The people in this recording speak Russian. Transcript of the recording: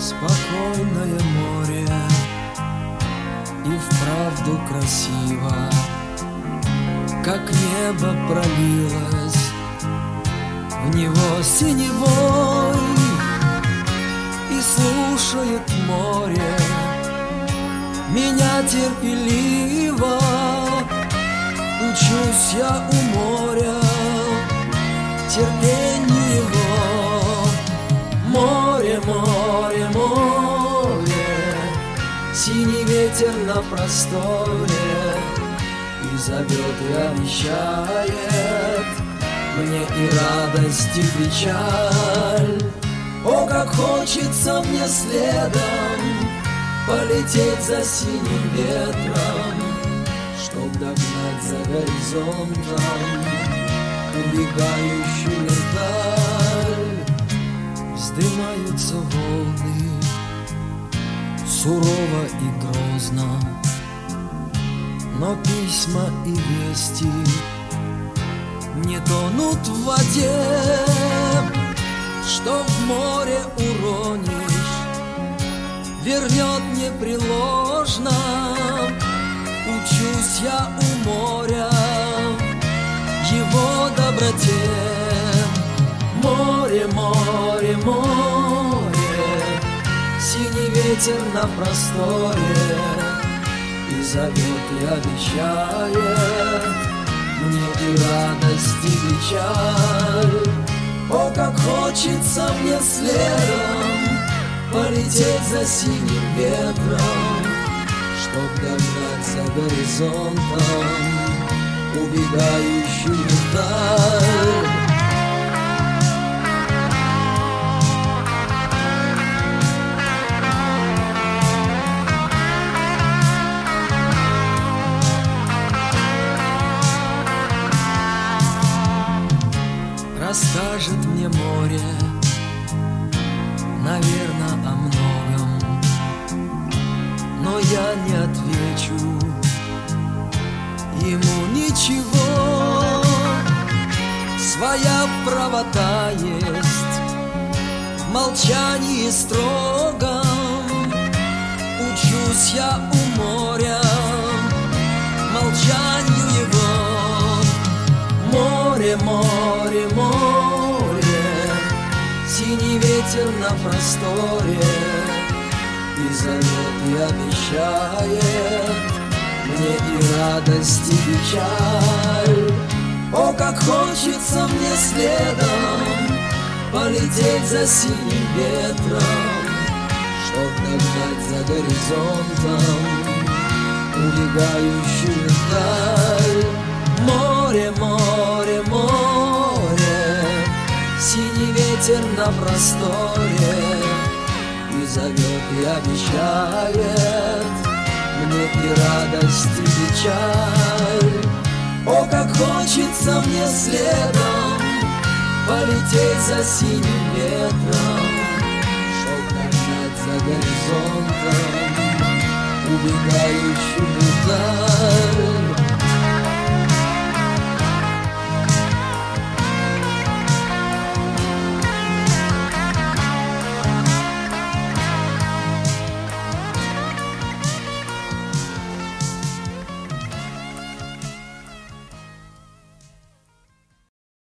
Спокойное море и вправду красиво, как небо пролилось в него синевой, и слушает море меня терпеливо. Учусь я у моря терпению его. Море, море, море, синий ветер на просторе, и зовет и обещает мне и радость, и печаль. О, как хочется мне следом полететь за синим ветром, чтоб догнать за горизонтом убегающую даль. Вздымаются волны сурово и грозно, но письма и вести не тонут в воде. Что в море уронишь, вернет непреложно. Учусь я у моря его доброте. Море, море, море, синий ветер на просторе, и зовет и обещает мне и радость, и печаль. О, как хочется мне следом полететь за синим ветром, чтоб догнать за горизонтом убегающую даль. Расскажет мне море, наверное, о многом, но я не отвечу ему ничего. Своя правота есть в молчании строгом. Учусь я у моря молчанию его. Море, море, море, синий ветер на просторе, и зовет и обещает мне и радость, и печаль. О, как хочется мне следом полететь за синим ветром, чтоб догнать за горизонтом убегающую даль. Море, море, море, синий ветер на просторе, и зовет и обещает мне и радость, и печаль. О, как хочется мне следом полететь за синим ветром, чтоб догнать за горизонтом убегающую даль.